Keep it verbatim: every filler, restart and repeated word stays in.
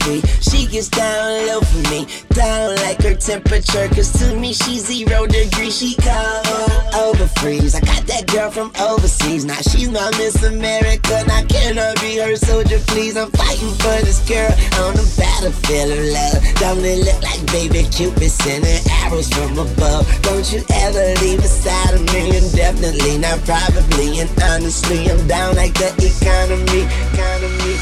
sweet. She gets down low for me, down like her temperature. Cause to me she's zero degrees, she cold over freeze. I got that girl from overseas, now she's my Miss America. Now can I be her soldier, please? I'm fighting for this girl on the battlefield of love. Don't it look like baby Cupid sending arrows from above? Don't you ever leave beside of me, and definitely not probably. And honestly, I'm down like the economy, economy.